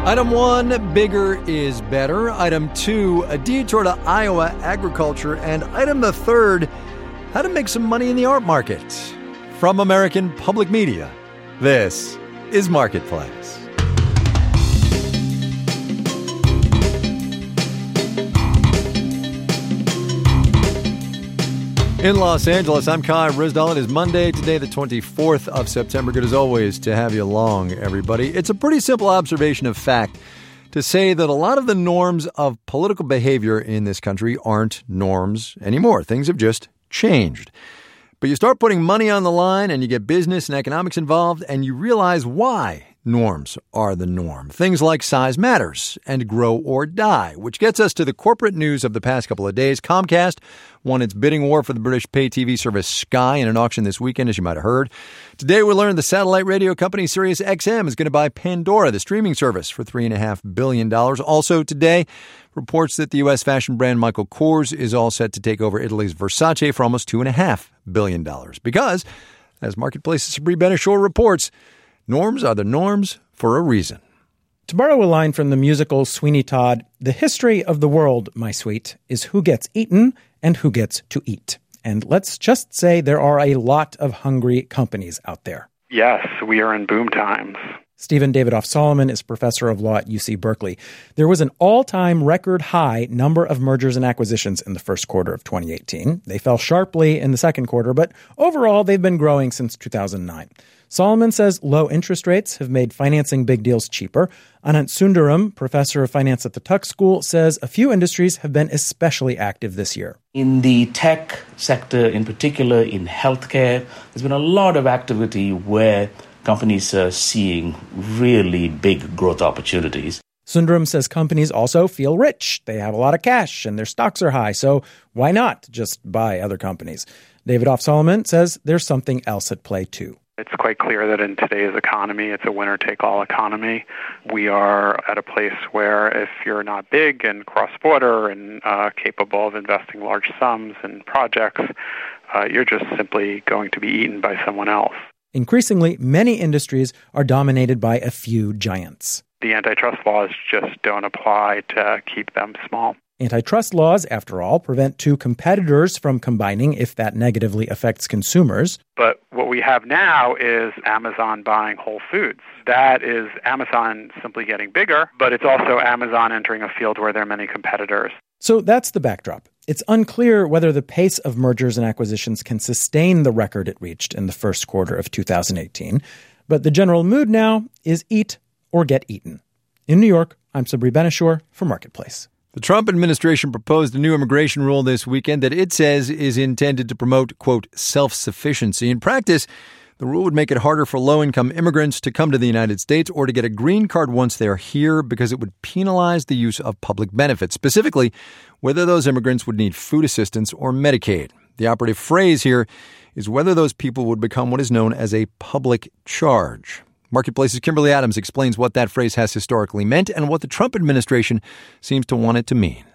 Item 1, bigger is better. Item 2, a detour to Iowa agriculture. And item the third, how to make some money in the art market. From American Public Media, this is Marketplace. In Los Angeles, I'm Kai Ryssdal. It is Monday, today the 24th of September. Good as always to have you along, everybody. It's a pretty simple observation of fact to say that a lot of the norms of political behavior in this country aren't norms anymore. Things have just changed. But you start putting money on the line and you get business and economics involved and you realize why norms are the norm. Things like size matters and grow or die, which gets us to the corporate news of the past couple of days. Comcast won its bidding war for the British pay TV service Sky in an auction this weekend, as you might have heard. Today we learned the satellite radio company SiriusXM is going to buy Pandora, the streaming service, for $3.5 billion. Also today, reports that the U.S. fashion brand Michael Kors is all set to take over Italy's Versace for almost $2.5 billion. Because, as Marketplace's Sabri Benishore reports, norms are the norms for a reason. To borrow a line from the musical Sweeney Todd, the history of the world, my sweet, is who gets eaten and who gets to eat. And let's just say there are a lot of hungry companies out there. Yes, we are in boom times. Stephen Davidoff Solomon is professor of law at UC Berkeley. There was an all-time record high number of mergers and acquisitions in the first quarter of 2018. They fell sharply in the second quarter, but overall they've been growing since 2009. Solomon says low interest rates have made financing big deals cheaper. Anant Sundaram, professor of finance at the Tuck School, says a few industries have been especially active this year. In the tech sector, in particular in healthcare, there's been a lot of activity where companies are seeing really big growth opportunities. Sundaram says companies also feel rich. They have a lot of cash and their stocks are high, so why not just buy other companies? Davidoff Solomon says there's something else at play too. It's quite clear that in today's economy, it's a winner-take-all economy. We are at a place where if you're not big and cross-border and capable of investing large sums in projects, you're just simply going to be eaten by someone else. Increasingly, many industries are dominated by a few giants. The antitrust laws just don't apply to keep them small. Antitrust laws, after all, prevent two competitors from combining if that negatively affects consumers. But what we have now is Amazon buying Whole Foods. That is Amazon simply getting bigger, but it's also Amazon entering a field where there are many competitors. So that's the backdrop. It's unclear whether the pace of mergers and acquisitions can sustain the record it reached in the first quarter of 2018. But the general mood now is eat or get eaten. In New York, I'm Sabri Benishore for Marketplace. The Trump administration proposed a new immigration rule this weekend that it says is intended to promote, quote, self-sufficiency. In practice, the rule would make it harder for low-income immigrants to come to the United States or to get a green card once they're here because it would penalize the use of public benefits, specifically whether those immigrants would need food assistance or Medicaid. The operative phrase here is whether those people would become what is known as a public charge. Marketplace's Kimberly Adams explains what that phrase has historically meant and what the Trump administration seems to want it to mean.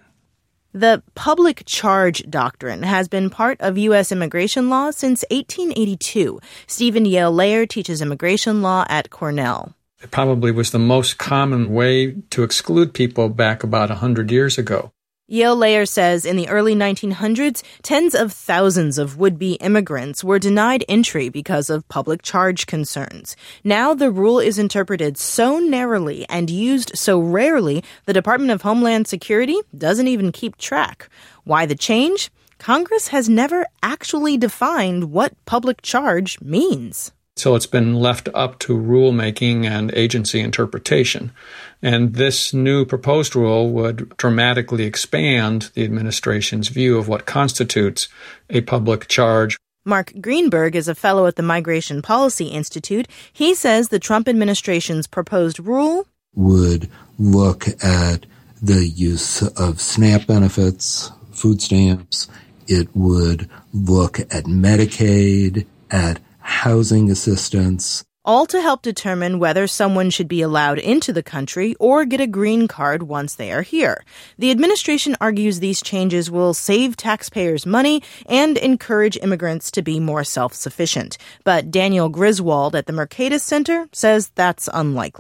The public charge doctrine has been part of U.S. immigration law since 1882. Stephen Yale Layer teaches immigration law at Cornell. It probably was the most common way to exclude people back about 100 years ago. Yale Layer says in the early 1900s, tens of thousands of would-be immigrants were denied entry because of public charge concerns. Now the rule is interpreted so narrowly and used so rarely, the Department of Homeland Security doesn't even keep track. Why the change? Congress has never actually defined what public charge means. So it's been left up to rulemaking and agency interpretation. And this new proposed rule would dramatically expand the administration's view of what constitutes a public charge. Mark Greenberg is a fellow at the Migration Policy Institute. He says the Trump administration's proposed rule would look at the use of SNAP benefits, food stamps. It would look at Medicaid, at housing assistance. All to help determine whether someone should be allowed into the country or get a green card once they are here. The administration argues these changes will save taxpayers money and encourage immigrants to be more self-sufficient. But Daniel Griswold at the Mercatus Center says that's unlikely.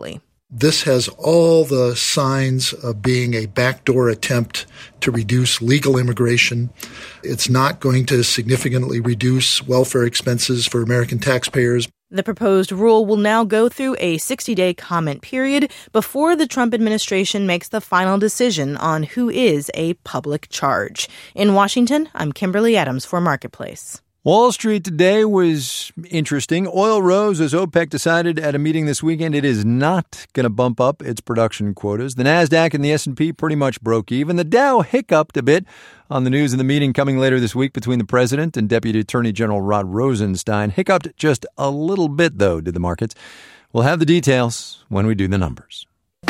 This has all the signs of being a backdoor attempt to reduce legal immigration. It's not going to significantly reduce welfare expenses for American taxpayers. The proposed rule will now go through a 60-day comment period before the Trump administration makes the final decision on who is a public charge. In Washington, I'm Kimberly Adams for Marketplace. Wall Street today was interesting. Oil rose as OPEC decided at a meeting this weekend it is not going to bump up its production quotas. The Nasdaq and the S&P pretty much broke even. The Dow hiccuped a bit on the news of the meeting coming later this week between the president and Deputy Attorney General Rod Rosenstein. Hiccuped just a little bit, though, did the markets. We'll have the details when we do the numbers.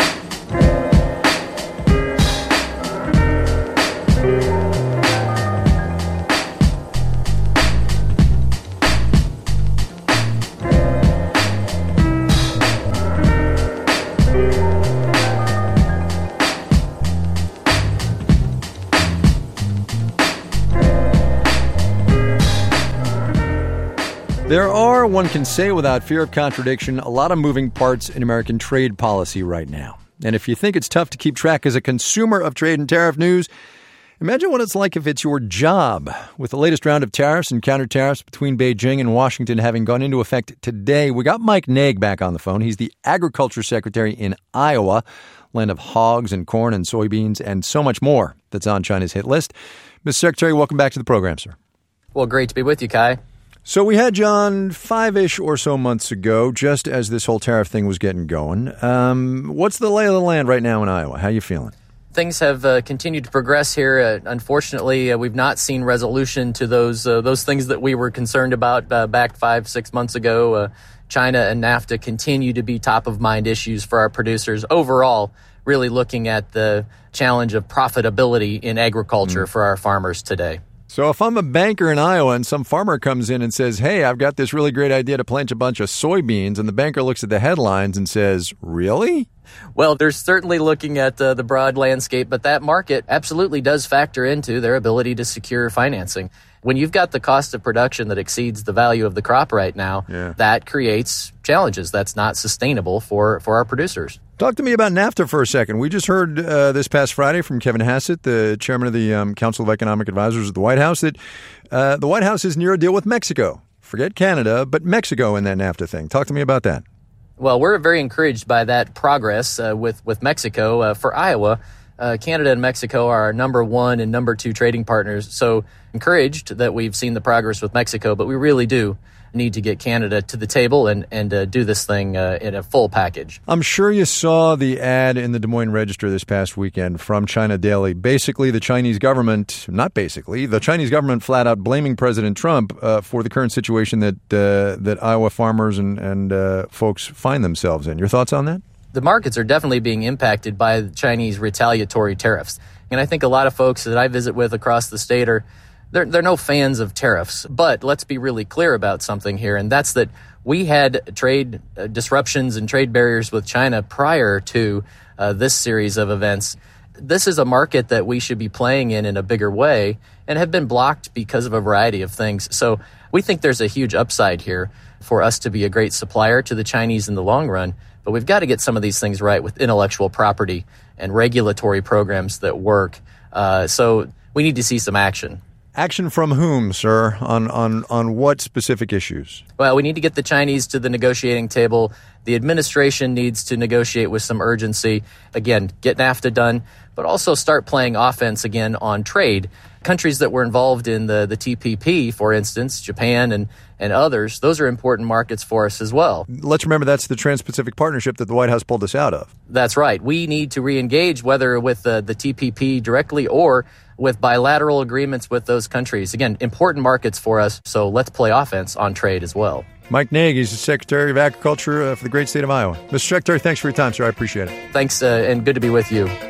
There are, one can say without fear of contradiction, a lot of moving parts in American trade policy right now. And if you think it's tough to keep track as a consumer of trade and tariff news, imagine what it's like if it's your job. With the latest round of tariffs and counter-tariffs between Beijing and Washington having gone into effect today, we got Mike Naig back on the phone. He's the Agriculture Secretary in Iowa, land of hogs and corn and soybeans and so much more that's on China's hit list. Mr. Secretary, welcome back to the program, sir. Well, great to be with you, Kai. So we had John 5-ish or so months ago, just as this whole tariff thing was getting going. What's the lay of the land right now in Iowa? How you feeling? Things have continued to progress here. Unfortunately, we've not seen resolution to those things that we were concerned about back 5-6 months ago. China and NAFTA continue to be top of mind issues for our producers. Overall, really looking at the challenge of profitability in agriculture for our farmers today. So if I'm a banker in Iowa and some farmer comes in and says, hey, I've got this really great idea to plant a bunch of soybeans, and the banker looks at the headlines and says, really? Well, they're certainly looking at the broad landscape, but that market absolutely does factor into their ability to secure financing. When you've got the cost of production that exceeds the value of the crop right now, that creates challenges. That's not sustainable for our producers. Talk to me about NAFTA for a second. We just heard this past Friday from Kevin Hassett, the chairman of the Council of Economic Advisors at the White House, that the White House is near a deal with Mexico. Forget Canada, but Mexico in that NAFTA thing. Talk to me about that. Well, we're very encouraged by that progress with Mexico. For Iowa, Canada and Mexico are our number one and number two trading partners. So encouraged that we've seen the progress with Mexico, but we really do need to get Canada to the table and do this thing in a full package. I'm sure you saw the ad in the Des Moines Register this past weekend from China Daily. Basically, the Chinese government flat out blaming President Trump for the current situation that Iowa farmers and folks find themselves in. Your thoughts on that? The markets are definitely being impacted by the Chinese retaliatory tariffs. And I think a lot of folks that I visit with across the state they're no fans of tariffs. But let's be really clear about something here, and that's that we had trade disruptions and trade barriers with China prior to this series of events. This is a market that we should be playing in a bigger way and have been blocked because of a variety of things. So we think there's a huge upside here for us to be a great supplier to the Chinese in the long run. But we've got to get some of these things right with intellectual property and regulatory programs that work. So we need to see some action. Action from whom, sir? On what specific issues? Well, we need to get the Chinese to the negotiating table. The administration needs to negotiate with some urgency. Again, get NAFTA done, but also start playing offense again on trade. Countries that were involved in the TPP, for instance, Japan and others, those are important markets for us as well. Let's remember that's the Trans-Pacific Partnership that the White House pulled us out of. That's right. We need to re-engage, whether with the TPP directly or with bilateral agreements with those countries. Again, important markets for us, so let's play offense on trade as well. Mike Naig, he's the Secretary of Agriculture for the great state of Iowa. Mr. Secretary, thanks for your time, sir. I appreciate it. Thanks, and good to be with you.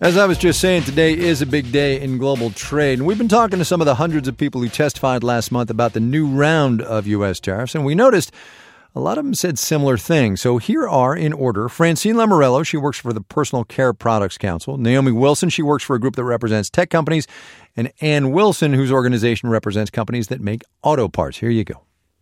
As I was just saying, today is a big day in global trade. And we've been talking to some of the hundreds of people who testified last month about the new round of U.S. tariffs, and we noticed a lot of them said similar things. So here are, in order, Francine Lamorello. She works for the Personal Care Products Council. Naomi Wilson, she works for a group that represents tech companies. And Ann Wilson, whose organization represents companies that make auto parts. Here you go.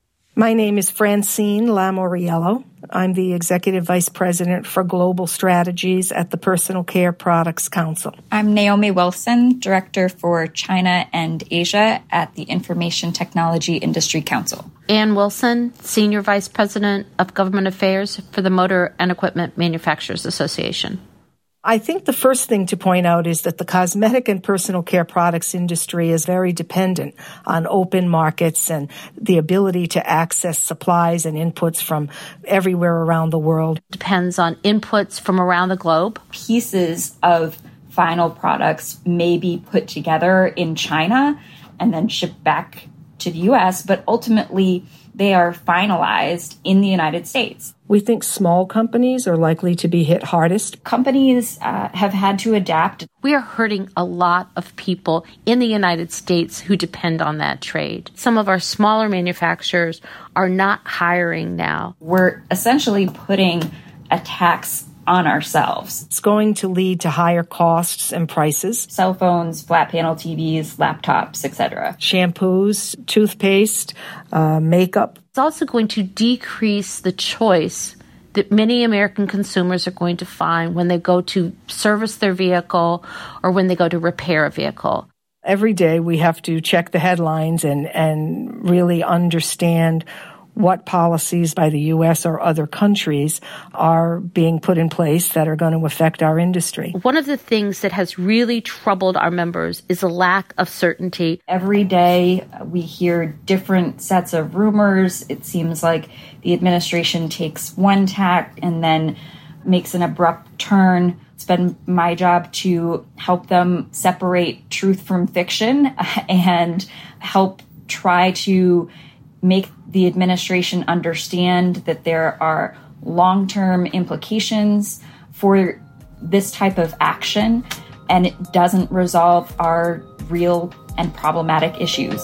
My name is Francine Lamorello. I'm the Executive Vice President for Global Strategies at the Personal Care Products Council. I'm Naomi Wilson, Director for China and Asia at the Information Technology Industry Council. Ann Wilson, Senior Vice President of Government Affairs for the Motor and Equipment Manufacturers Association. I think the first thing to point out is that the cosmetic and personal care products industry is very dependent on open markets and the ability to access supplies and inputs from everywhere around the world. Depends on inputs from around the globe. Pieces of final products may be put together in China and then shipped back to the U.S., but ultimately they are finalized in the United States. We think small companies are likely to be hit hardest. Companies have had to adapt. We are hurting a lot of people in the United States who depend on that trade. Some of our smaller manufacturers are not hiring now. We're essentially putting a tax on ourselves. It's going to lead to higher costs and prices. Cell phones, flat panel TVs, laptops, etc. Shampoos, toothpaste, makeup. It's also going to decrease the choice that many American consumers are going to find when they go to service their vehicle or when they go to repair a vehicle. Every day we have to check the headlines and really understand what policies by the U.S. or other countries are being put in place that are going to affect our industry. One of the things that has really troubled our members is a lack of certainty. Every day we hear different sets of rumors. It seems like the administration takes one tack and then makes an abrupt turn. It's been my job to help them separate truth from fiction and help try to make the administration understand that there are long-term implications for this type of action, and it doesn't resolve our real and problematic issues.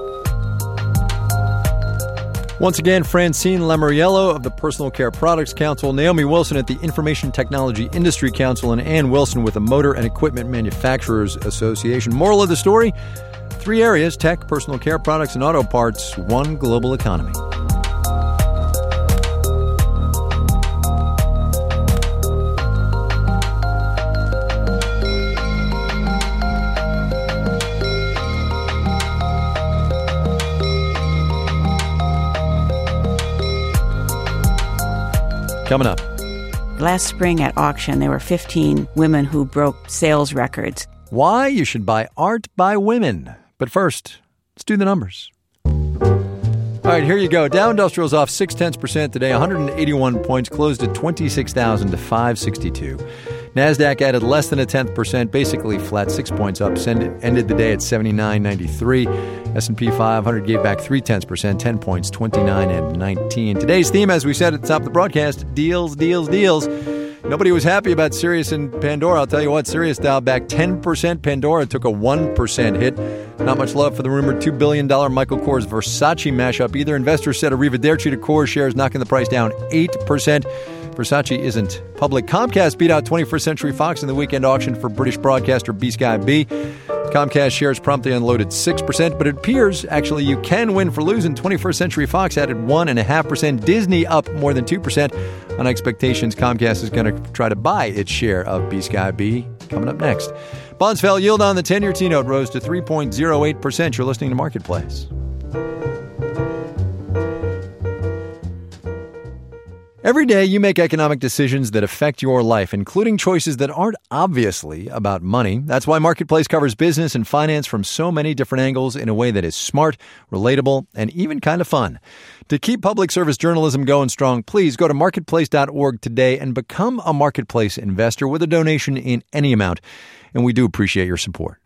Once again, Francine Lamorello of the Personal Care Products Council, Naomi Wilson at the Information Technology Industry Council, and Ann Wilson with the Motor and Equipment Manufacturers Association. Moral of the story: 3 areas, tech, personal care products, and auto parts, one global economy. Coming up. Last spring at auction, there were 15 women who broke sales records. Why you should buy art by women. But first, let's do the numbers. All right, here you go. Dow Industrial's off 0.6% today, 181 points, closed at 26,562. NASDAQ added less than 0.1%, basically flat, 6 points up, ended the day at 79.93. S&P 500 gave back 0.3%, 10 points, 29.19. Today's theme, as we said at the top of the broadcast, deals, deals, deals. Nobody was happy about Sirius and Pandora. I'll tell you what, Sirius dialed back 10%. Pandora took a 1% hit. Not much love for the rumored $2 billion Michael Kors Versace mashup either. Investors said Arrivederci to Kors shares, knocking the price down 8%. Versace isn't public. Comcast beat out 21st Century Fox in the weekend auction for British broadcaster B-Sky-B. Comcast shares promptly unloaded 6%, but it appears actually you can win for losing. 21st Century Fox added 1.5%. Disney up more than 2%. On expectations, Comcast is going to try to buy its share of B-Sky-B. Coming up next. Bonds fell. Yield on the 10-year T-note rose to 3.08%. You're listening to Marketplace. Every day you make economic decisions that affect your life, including choices that aren't obviously about money. That's why Marketplace covers business and finance from so many different angles in a way that is smart, relatable, and even kind of fun. To keep public service journalism going strong, please go to marketplace.org today and become a Marketplace investor with a donation in any amount. And we do appreciate your support.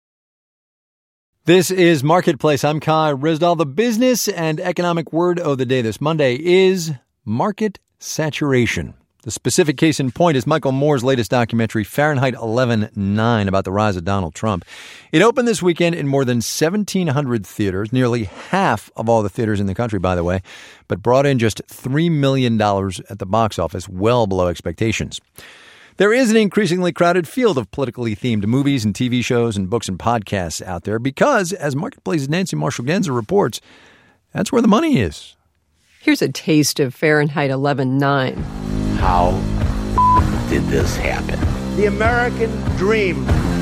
This is Marketplace. I'm Kai Ryssdal. The business and economic word of the day this Monday is market saturation. The specific case in point is Michael Moore's latest documentary, Fahrenheit 11/9, about the rise of Donald Trump. It opened this weekend in more than 1,700 theaters, nearly half of all the theaters in the country, by the way, but brought in just $3 million at the box office, well below expectations. There is an increasingly crowded field of politically themed movies and TV shows and books and podcasts out there because, as Marketplace's Nancy Marshall-Genzer reports, that's where the money is. Here's a taste of Fahrenheit 11/9. How did this happen? The American dream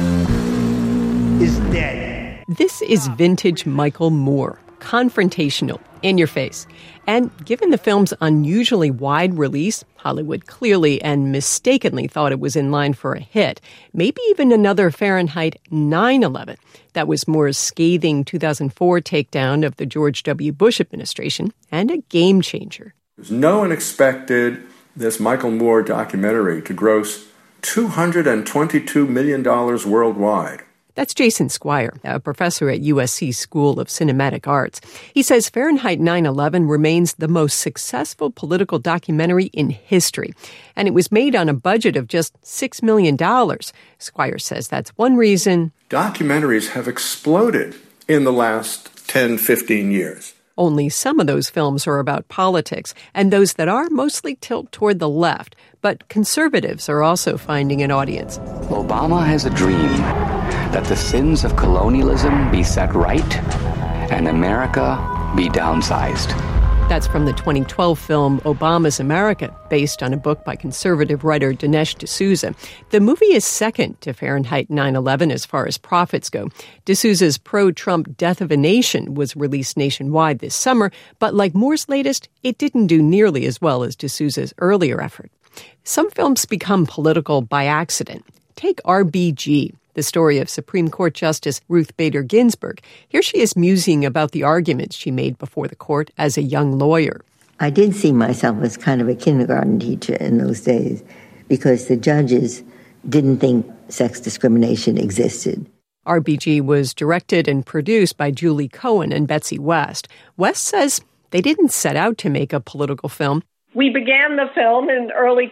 is dead. This is vintage Michael Moore, confrontational, in your face. And given the film's unusually wide release, Hollywood clearly and mistakenly thought it was in line for a hit, maybe even another Fahrenheit 9/11. That was Moore's scathing 2004 takedown of the George W. Bush administration and a game changer. No one expected this Michael Moore documentary to gross $222 million worldwide. That's Jason Squire, a professor at USC School of Cinematic Arts. He says Fahrenheit 9/11 remains the most successful political documentary in history, and it was made on a budget of just $6 million. Squire says that's one reason documentaries have exploded in the last 10, 15 years. Only some of those films are about politics, and those that are mostly tilt toward the left. But conservatives are also finding an audience. Obama has a dream that the sins of colonialism be set right and America be downsized. That's from the 2012 film Obama's America, based on a book by conservative writer Dinesh D'Souza. The movie is second to Fahrenheit 9/11 as far as profits go. D'Souza's pro-Trump Death of a Nation was released nationwide this summer, but like Moore's latest, it didn't do nearly as well as D'Souza's earlier effort. Some films become political by accident. Take RBG, the story of Supreme Court Justice Ruth Bader Ginsburg. Here she is musing about the arguments she made before the court as a young lawyer. I did see myself as kind of a kindergarten teacher in those days because the judges didn't think sex discrimination existed. RBG was directed and produced by Julie Cohen and Betsy West. West says they didn't set out to make a political film. We began the film in early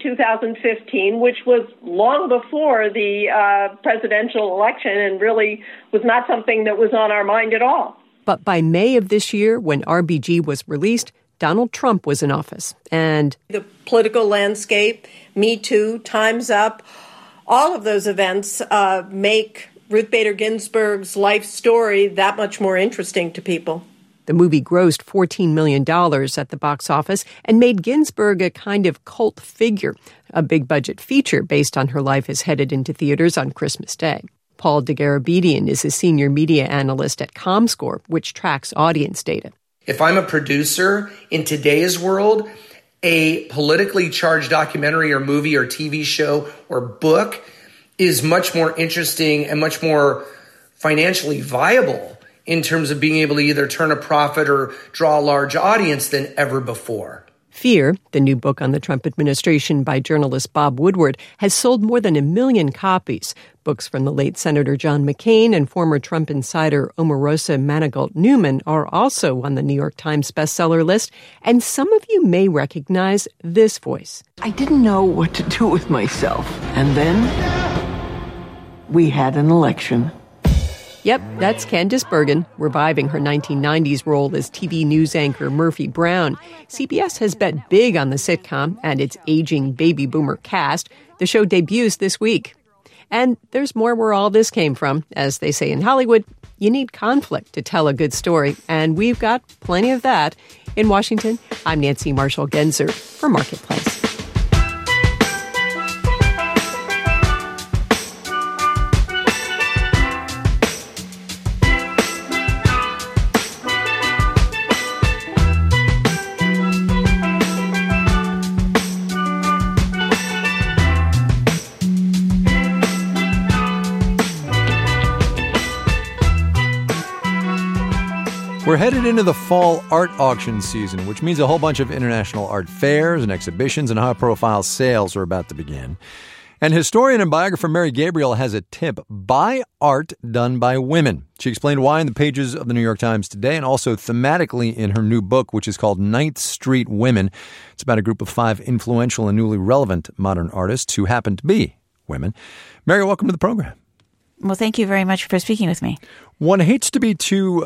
2015, which was long before the presidential election and really was not something that was on our mind at all. But by May of this year, when RBG was released, Donald Trump was in office. And the political landscape, Me Too, Time's Up, all of those events make Ruth Bader Ginsburg's life story that much more interesting to people. The movie grossed $14 million at the box office and made Ginsburg a kind of cult figure. A big-budget feature based on her life is headed into theaters on Christmas Day. Paul DeGarabedian is a senior media analyst at ComScore, which tracks audience data. If I'm a producer in today's world, a politically charged documentary or movie or TV show or book is much more interesting and much more financially viable in terms of being able to either turn a profit or draw a large audience than ever before. Fear, the new book on the Trump administration by journalist Bob Woodward, has sold more than 1 million copies. Books from the late Senator John McCain and former Trump insider Omarosa Manigault Newman are also on the New York Times bestseller list, and some of you may recognize this voice. I didn't know what to do with myself. And then we had an election. Yep, that's Candice Bergen, reviving her 1990s role as TV news anchor Murphy Brown. CBS has bet big on the sitcom and its aging baby boomer cast. The show debuts this week. And there's more where all this came from. As they say in Hollywood, you need conflict to tell a good story, and we've got plenty of that. In Washington, I'm Nancy Marshall-Genzer for Marketplace. We're headed into the fall art auction season, which means a whole bunch of international art fairs and exhibitions and high-profile sales are about to begin. And historian and biographer Mary Gabriel has a tip: buy art done by women. She explained why in the pages of the New York Times today, and also thematically in her new book, which is called 9th Street Women. It's about a group of 5 influential and newly relevant modern artists who happen to be women. Mary, welcome to the program. Well, thank you very much for speaking with me. One hates to be too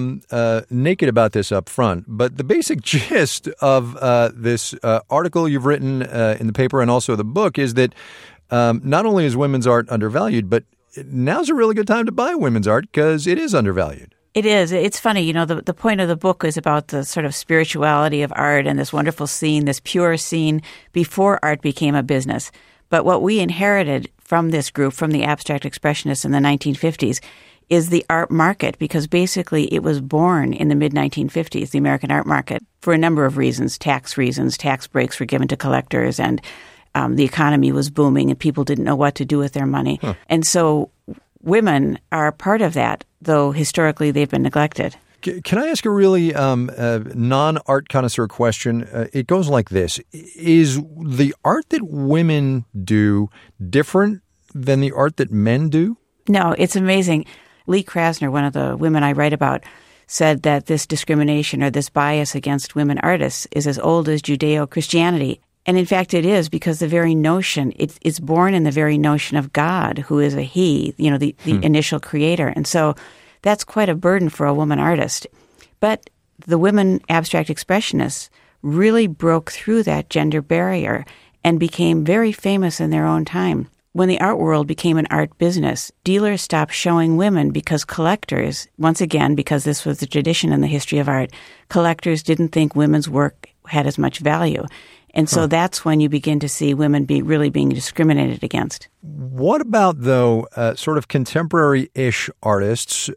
naked about this up front, but the basic gist of this article you've written in the paper and also the book is that not only is women's art undervalued, but now's a really good time to buy women's art because it is undervalued. It is. It's funny, you know, the point of the book is about the sort of spirituality of art and this wonderful scene, this pure scene before art became a business. But what we inherited from this group, from the abstract expressionists in the 1950s, is the art market, because basically it was born in the mid-1950s, the American art market, for a number of reasons. Tax breaks were given to collectors, and the economy was booming, and people didn't know what to do with their money. And so women are part of that, though historically they've been neglected. Can I ask a really non-art connoisseur question? It goes like this. Is the art that women do different than the art that men do? No, it's amazing. Lee Krasner, one of the women I write about, said that this discrimination or this bias against women artists is as old as Judeo-Christianity. And in fact, it is, because the very notion, it's born in the very notion of God, who is a he, you know, the initial creator. And so that's quite a burden for a woman artist. But the women abstract expressionists really broke through that gender barrier and became very famous in their own time. When the art world became an art business, dealers stopped showing women because collectors, once again, because this was the tradition in the history of art, collectors didn't think women's work had as much value. And so that's when you begin to see women really being discriminated against. What about, though, sort of contemporary-ish artists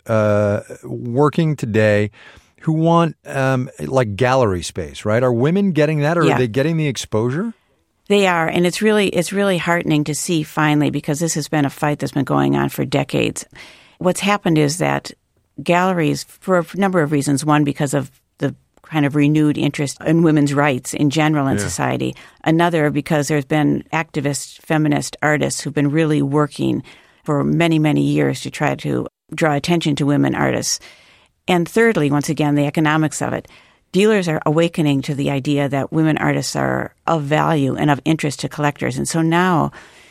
working today who want like gallery space, right? Are women getting that, or are they getting the exposure? They are, and it's really heartening to see finally, because this has been a fight that's been going on for decades. What's happened is that galleries, for a number of reasons, one, because of the kind of renewed interest in women's rights in general in society. Another, because there's been activist feminist artists who've been really working for many, many years to try to draw attention to women artists. And thirdly, once again, the economics of it. Dealers are awakening to the idea that women artists are of value and of interest to collectors. And so now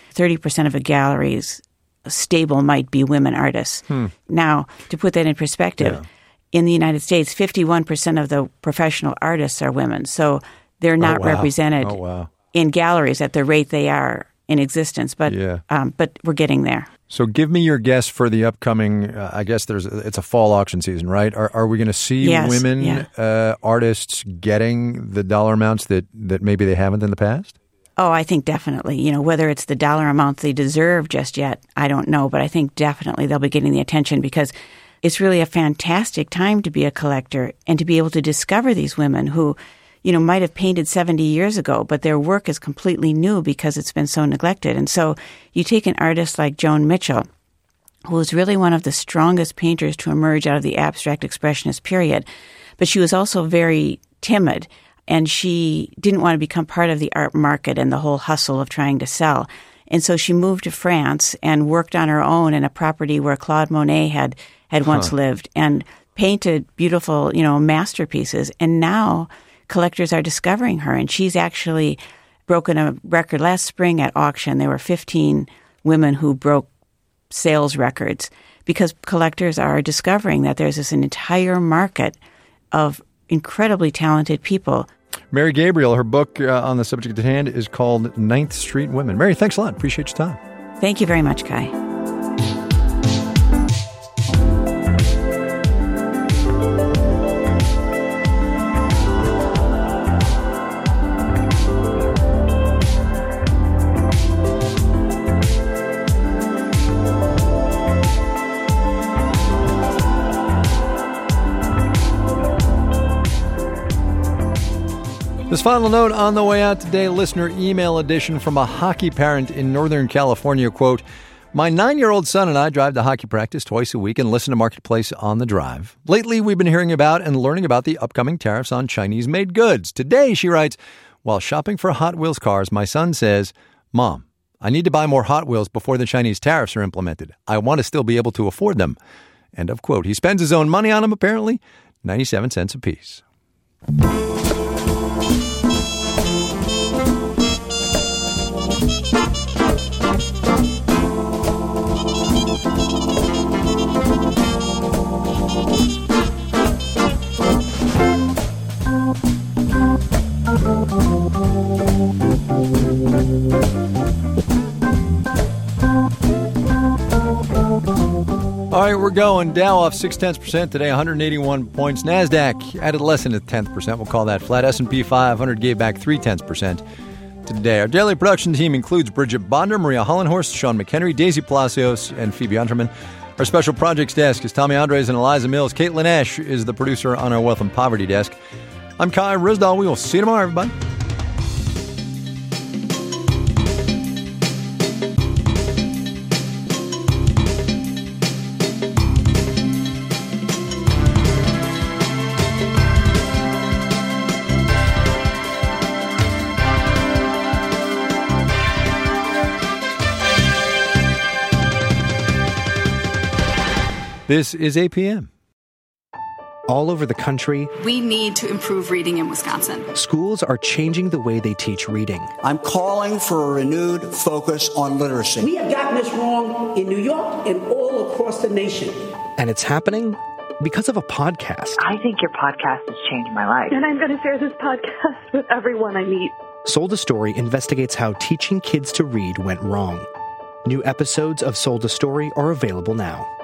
30% of a gallery's stable might be women artists. Now, to put that in perspective, in the United States, 51% of the professional artists are women. So they're not represented in galleries at the rate they are in existence. But we're getting there. So give me your guess for the upcoming, I guess it's a fall auction season, right? Are we going to see women artists getting the dollar amounts that maybe they haven't in the past? Oh, I think definitely. You know, whether it's the dollar amount they deserve just yet, I don't know. But I think definitely they'll be getting the attention, because it's really a fantastic time to be a collector and to be able to discover these women who, you know, might have painted 70 years ago, but their work is completely new because it's been so neglected. And so you take an artist like Joan Mitchell, who was really one of the strongest painters to emerge out of the abstract expressionist period, but she was also very timid, and she didn't want to become part of the art market and the whole hustle of trying to sell. And so she moved to France and worked on her own in a property where Claude Monet had once lived, and painted beautiful, you know, masterpieces. And now collectors are discovering her, and she's actually broken a record last spring at auction. There were 15 women who broke sales records because collectors are discovering that there's an entire market of incredibly talented people. Mary Gabriel, her book on the subject at hand is called 9th Street Women. Mary, thanks a lot. Appreciate your time. Thank you very much, Kai. This final note on the way out today, listener email edition from a hockey parent in Northern California. Quote, my 9-year-old son and I drive to hockey practice twice a week and listen to Marketplace on the drive. Lately, we've been hearing about and learning about the upcoming tariffs on Chinese-made goods. Today, she writes, while shopping for Hot Wheels cars, my son says, Mom, I need to buy more Hot Wheels before the Chinese tariffs are implemented. I want to still be able to afford them. End of quote. He spends his own money on them, apparently, 97 cents apiece. All right, we're going. Dow off 0.6% today, 181 points. NASDAQ added less than 0.1%. We'll call that flat. S&P 500 gave back 0.3% today. Our daily production team includes Bridget Bonder, Maria Hollenhorst, Sean McHenry, Daisy Palacios, and Phoebe Unterman. Our special projects desk is Tommy Andres and Eliza Mills. Caitlin Ash is the producer on our Wealth and Poverty desk. I'm Kai Ryssdal. We will see you tomorrow, everybody. This is APM. All over the country, we need to improve reading in Wisconsin. Schools are changing the way they teach reading. I'm calling for a renewed focus on literacy. We have gotten this wrong in New York and all across the nation. And it's happening because of a podcast. I think your podcast has changed my life. And I'm going to share this podcast with everyone I meet. Sold a Story investigates how teaching kids to read went wrong. New episodes of Sold a Story are available now.